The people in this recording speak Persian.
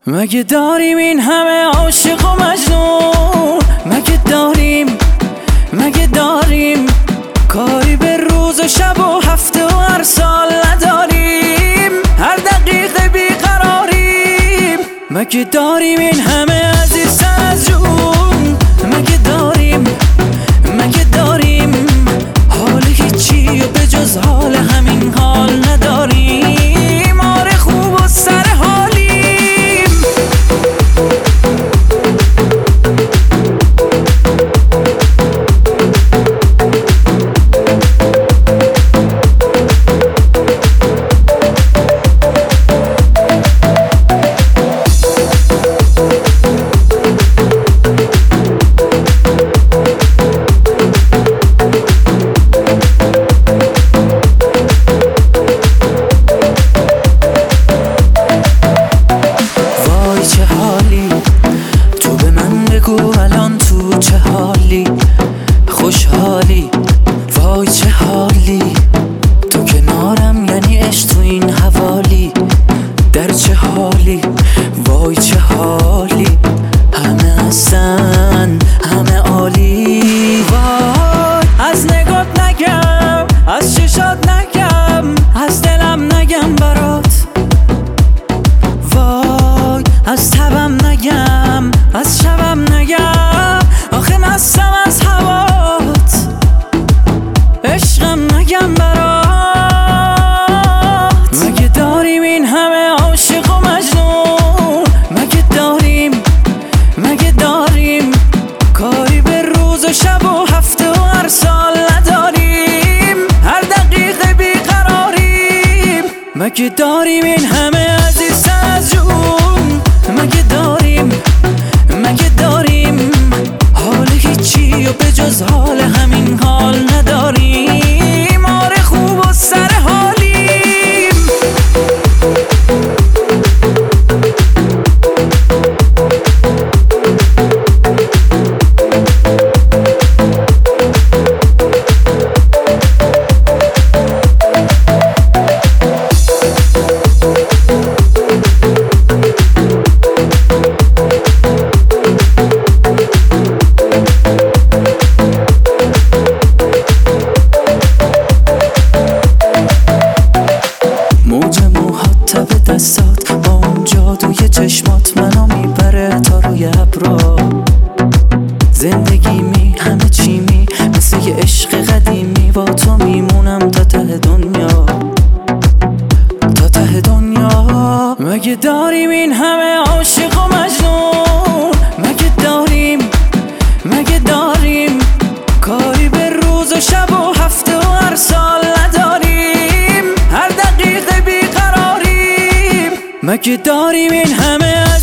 مگه داریم این همه عاشق و مجنون؟ مگه داریم کاری به روز و شب و هفته و هر سال نداریم؟ هر دقیقه بیقراریم. مگه داریم این همه عزیزتر از جون؟ مگه داریم حال هیچی و به جز حال همین حال نداریم؟ آره خوب و سر حالیم. الان تو چه حالی؟ خوشحالی؟ وای چه حالی؟ تو کنارم یعنی عشق تو این حوالی. در چه حالی؟ وای چه حالی؟ همه هستن همه عالی. وای از نگات نگم، از چشات نگم، از دلم نگم برات. وای از تبم نگم، از شبم نگم، آخه مستم از هوات. عشقم نگم برات. مگه داریم این همه عاشق و مجنون؟ مگه داریم کاری به روز و شب و هفته و هر سال نداریم؟ هر دقیقه بیقراریم. مگه داریم این همه عزیزتر از جون؟ مگه داریم حال هیچی و به جز حال همین حال نداریم؟ آره خوب و سر حالیم. دستات با اون جادوی چشمات منو میبره تا روی ابرا. زندگی همه چی مثل یه عشق قدیمی. با تو میمونم تا ته دنیا، تا ته دنیا. مگه داریم این همه عاشق و مجنون؟ مگه داریم کاری به روز و شب و هفته و هر سال نداریم؟ هر دقیقه بیقراریم. مگه داریم این همه